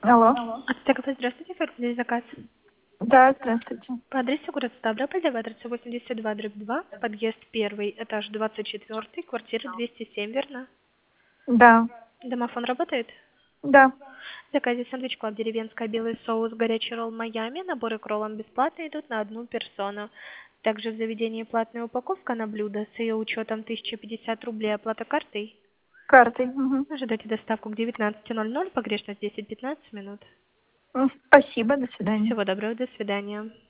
Алло. Ацтеков, здравствуйте, как здесь заказ? Да, здравствуйте. По адресу город Ставрополь, адресу 82/2, подъезд 1, этаж 24, квартира 207, верно? Да, Домофон работает? да. В заказе сэндвич клаб деревенская, белый соус, горячий ролл Майами, наборы к роллам бесплатно идут на одну персону. Также в заведении платная упаковка на блюдо с ее учетом 1050 рублей, оплата картой. Картой. Мгм. Ожидайте доставку к 19:00, погрешность 10-15 минут. Спасибо, до свидания. Всего доброго, до свидания.